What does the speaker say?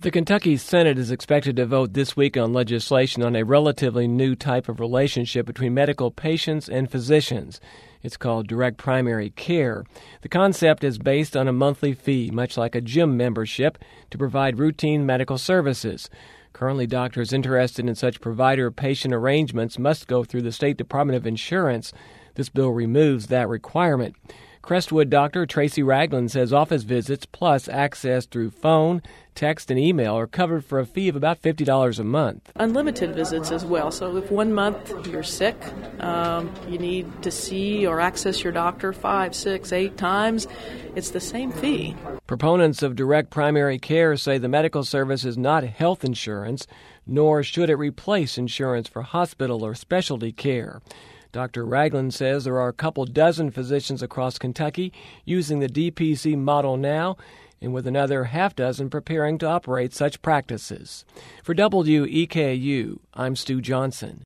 The Kentucky Senate is expected to vote this week on legislation on a relatively new type of relationship between medical patients and physicians. It's called direct primary care. The concept is based on a monthly fee, much like a gym membership, to provide routine medical services. Currently, doctors interested in such provider-patient arrangements must go through the State Department of Insurance. This bill removes that requirement. Crestwood doctor Tracy Ragland says office visits plus access through phone, text, and email are covered for a fee of about $50 a month. Unlimited visits as well. So if 1 month you're sick, you need to see or access your doctor 5, 6, 8 times, it's the same fee. Proponents of direct primary care say the medical service is not health insurance, nor should it replace insurance for hospital or specialty care. Dr. Ragland says there are a couple dozen physicians across Kentucky using the DPC model now, and with another half dozen preparing to operate such practices. For WEKU, I'm Stu Johnson.